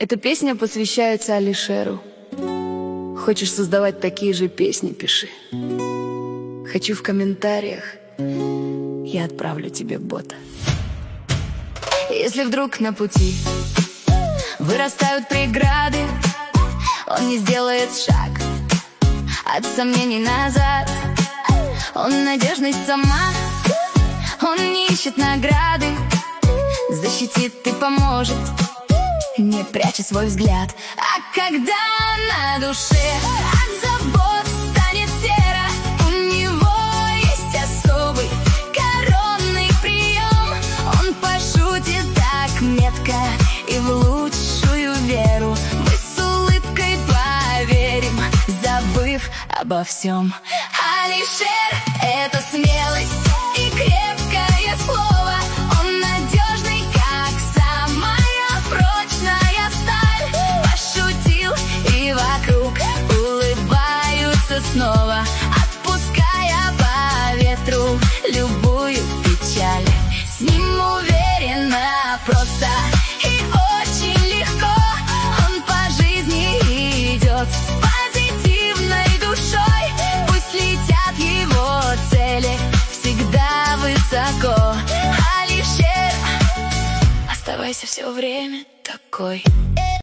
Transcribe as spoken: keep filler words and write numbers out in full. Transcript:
Эта песня посвящается Алишеру. Хочешь создавать такие же песни, пиши. Хочу в комментариях, я отправлю тебе бота. Если вдруг на пути вырастают преграды, он не сделает шаг от сомнений назад. Он надежность сама, он не ищет награды, защитит и поможет, не пряча свой взгляд. А когда на душе от забот станет серо, у него есть особый коронный прием. Он пошутит так метко и в лучшую веру. Мы с улыбкой поверим, забыв обо всем. Алишер — это смелость и крепкое слово. Он надежный, как самая прочная сталь. Пошутил, и вокруг улыбаются снова, отпуская по ветру любую печаль. С ним уверенно, просто и очень легко. Он по жизни идет с позитивной душой. Пусть летят его цели всегда высоко. Алишер, оставайся все время такой.